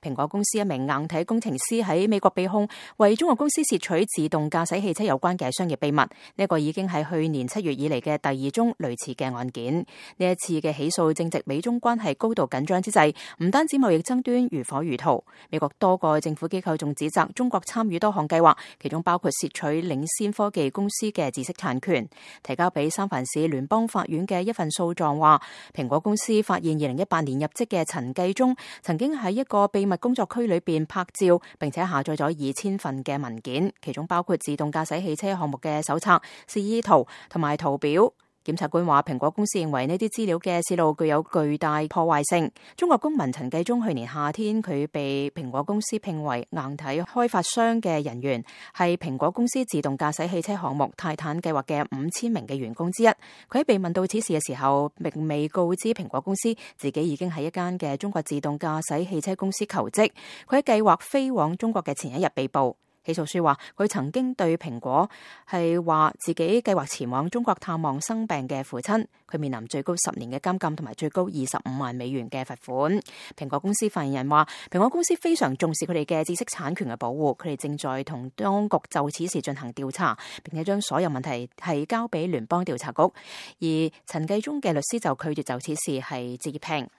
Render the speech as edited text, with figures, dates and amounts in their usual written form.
蘋果公司一名硬體工程師喺美國被控為中國公司竊取自動駕駛汽車有關嘅商業秘密。呢個已經係去年7月以嚟嘅第2宗類似嘅案件。呢一次嘅起訴正值美中關係高度緊張之際，唔單止貿易爭端如火如荼，美國多個政府機構仲指責中國參與多項計劃，其中包括竊取領先科技公司嘅知識產權。提交俾三藩市聯邦法院嘅一份訴狀話，蘋果公司發現2018年入職嘅陳繼忠曾經喺一個秘密工作區裏邊拍照，並且下載咗2000份嘅文件，其中包括自動駕駛汽車項目嘅手冊、示意圖同埋圖表。檢察官話，蘋果公司認為呢啲資料嘅泄露具有巨大破壞性。中國公民陳繼忠去年夏天，佢被蘋果公司聘為硬體開發商嘅人員，係蘋果公司自動駕駛汽車項目泰坦計劃嘅5000名嘅員工之一。佢喺被問到此事嘅時候，並未告知蘋果公司自己已經喺一間嘅中國自動駕駛汽車公司求職。佢喺計劃飛往中國嘅前一日被捕。起訴書話，佢曾經對蘋果係話自己計劃前往中國探望生病嘅父親。佢面臨最高10年嘅監禁同埋最高25萬美元嘅罰款。蘋果公司發言人話，蘋果公司非常重視佢哋嘅知識產權嘅保護，佢哋正在同當局就此事進行調查，並且將所有問題係交俾聯邦調查局。而陳繼忠嘅律師就拒絕就此事係置評。